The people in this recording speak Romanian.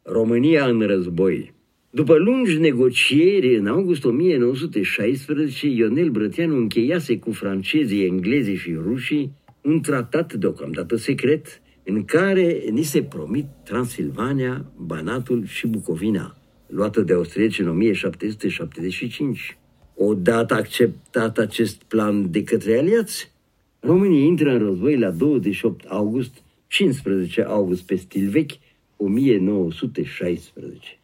România în război. După lungi negocieri, în august 1916, Ionel Brătianu încheiase cu francezii, englezii și rușii un tratat deocamdată secret în care ni se promit Transilvania, Banatul și Bucovina, luată de austrieci în 1775. Odată acceptat acest plan de către aliați, România intră în război la 28 august, 15 august pe stil vechi, 1916.